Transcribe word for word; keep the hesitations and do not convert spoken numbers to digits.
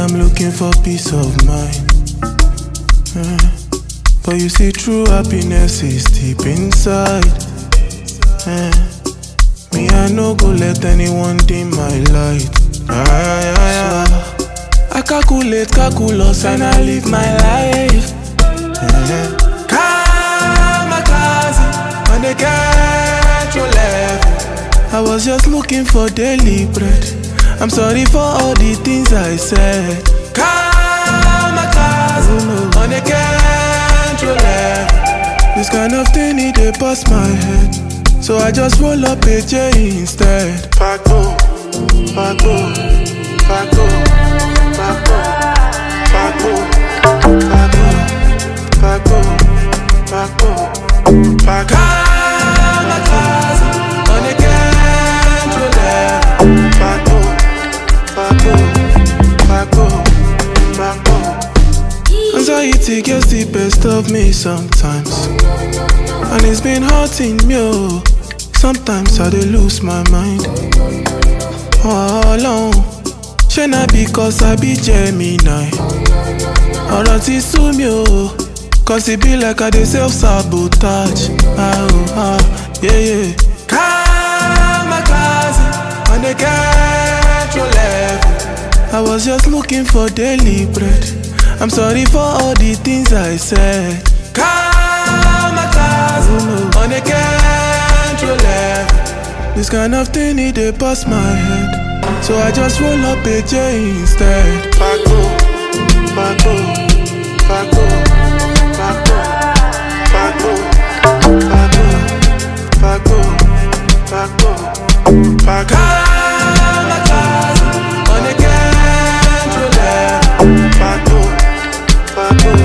I'm looking for peace of mind. Uh, but you see, true happiness is deep inside. Uh, me, I no go let anyone dim my light. Ah, yeah, yeah. So, I calculate, calculus, and I live my life. Uh, Kamikaze on the control level. I was just looking for daily bread. I'm sorry for all the things I said. Kamikaze on the control level. This kind of thing need to bust my head, so I just roll up a J instead. Paco, Paco, Paco, Paco, Paco, Paco, Paco, Paco, Paco. Kamikaze on the control level. Paco, Paco, Paco, Paco. Anxiety gets the best of me sometimes, and it's been hurting me, oh. Sometimes I dey lose my mind. All alone, shey na because I be Gemini. Ọ̀rọ̀ ti sú mi o, cause it be like I dey self-sabotage. Ah, oh, ah, yeah, yeah. Kamikaze on the control level. I was just looking for daily bread. I'm sorry for all the things I said. Kamikaze on the control level. This kind of thing need to bust my head, so I just roll up a J instead. Paco, Paco, Paco, Paco, Paco, Paco, Paco, Paco, Paco. Kamikaze on the control level. Paco, Paco.